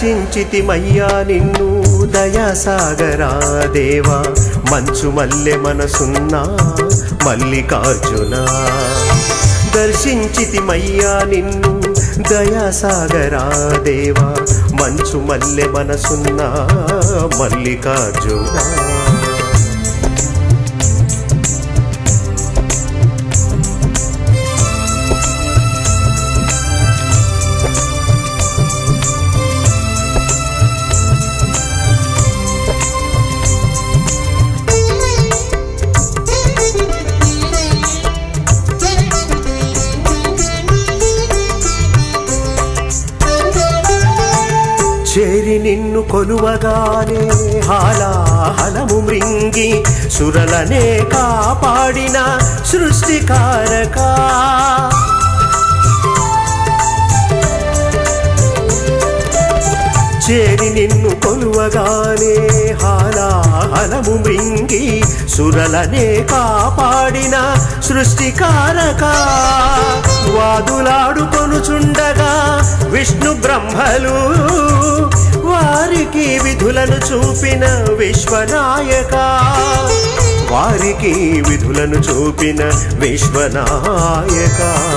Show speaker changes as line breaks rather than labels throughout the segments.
దర్శించితిమయ్యా నిన్ను దయాసాగరా దేవా మంచు మల్లె మనసున్నా మల్లికార్జున దర్శించితిమయ్యా నిన్ను దయాసాగరా దేవా మంచు మల్లె మనసున్నా మల్లికార్జున చేరి నిన్ను కొలువగానే హాలాహలము మృంగి సురలనే కాపాడిన సృష్టికారక చేరి నిన్ను కొలువగానే హాలాహలము మృంగి సురలనే కాపాడిన సృష్టికారక వాదులాడుకొనుచుండగా విష్ణు బ్రహ్మలు వారికి విధులను చూపిన విశ్వనాయక వారికి విధులను చూపిన విశ్వనాయక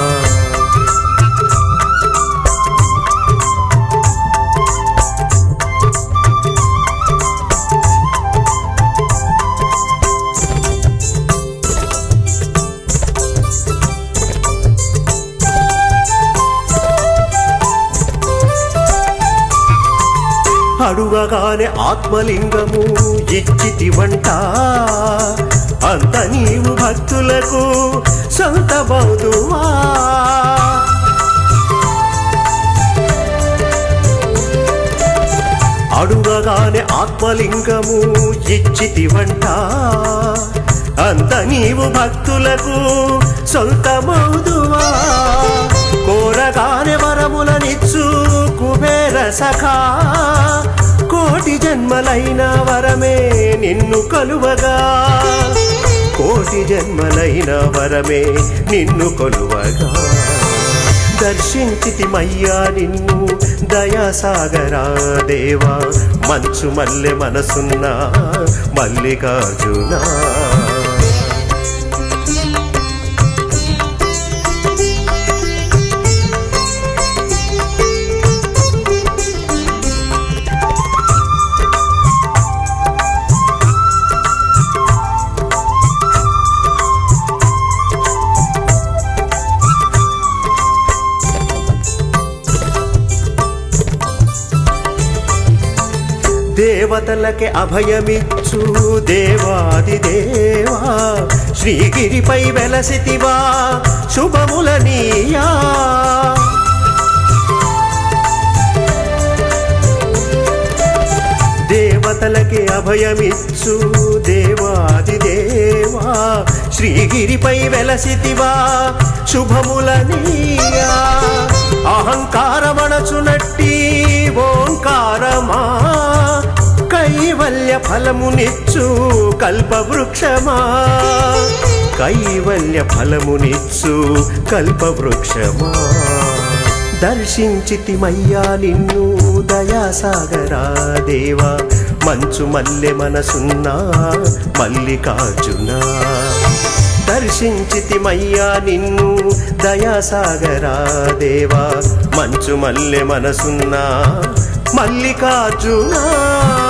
అడుగగానే ఆత్మలింగము ఇచ్చితివంట అంత నీవు భక్తులకు సొంతమౌదువా అడుగగానే ఆత్మలింగము ఇచ్చితివంట అంత నీవు భక్తులకు సొంతమౌదువా కోరగానే వరములనిచ్చు కుబేర సఖా కోటి జన్మలైన వరమే నిన్ను కొలువగా కోటి జన్మలైన వరమే నిన్ను కొలువగా దర్శించితిమయ్యా నిన్ను దయాసాగరా దేవా మంచు మల్లె మనసున్నా మల్లికార్జున దేవతలకే అభయమిచ్చు దేవాది దేవా శ్రీగిరిపై వెలసితివా శుభములనీయా దేవతలకే అభయమిచ్చు దేవాది దేవా శ్రీగిరిపై వెలసితివా శుభములనీయా అహంకారమణచునట్టి ఓంకారమా కైవల్య ఫలమునిచ్చు కల్పవృక్షమా కైవల్య ఫలమునిచ్చు కల్పవృక్షమా దర్శించితిమయ్యా నిన్ను దయాసాగరా దేవా మంచు మల్లె మనసున్నా మల్లికార్జున దర్శించితిమయ్యా నిన్ను దయాసాగరా దేవా మంచు మల్లె మనసున్నా మల్లికార్జున